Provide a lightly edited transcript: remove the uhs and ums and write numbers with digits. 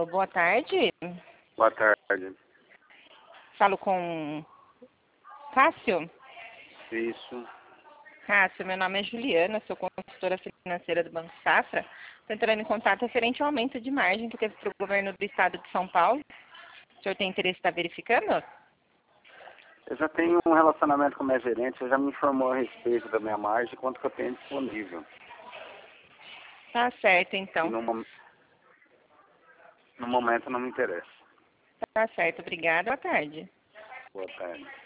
Alô, boa tarde. Boa tarde. Falo com Cássio? Isso. Cássio, meu nome é Juliana, sou consultora financeira do Banco Safra. Estou entrando em contato referente ao aumento de margem que teve para o governo do estado de São Paulo. O senhor tem interesse em estar verificando? Eu já tenho um relacionamento com a minha gerente, você já me informou a respeito da minha margem, quanto que eu tenho disponível. Tá certo, E então. no momento não me interessa. Tá certo, obrigada. Boa tarde. Boa tarde.